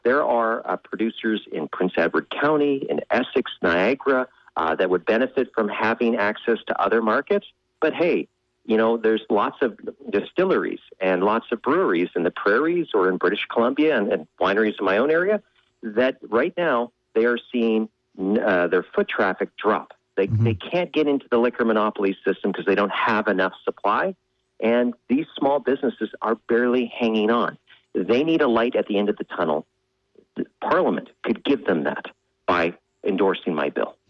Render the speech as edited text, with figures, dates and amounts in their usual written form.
There are producers in Prince Edward County, in Essex, Niagara, that would benefit from having access to other markets. But hey, there's lots of distilleries and lots of breweries in the prairies or in British Columbia and wineries in my own area that right now they are seeing their foot traffic drop. They can't get into the liquor monopoly system because they don't have enough supply. And these small businesses are barely hanging on. They need a light at the end of the tunnel. Parliament could give them that by endorsing my bill.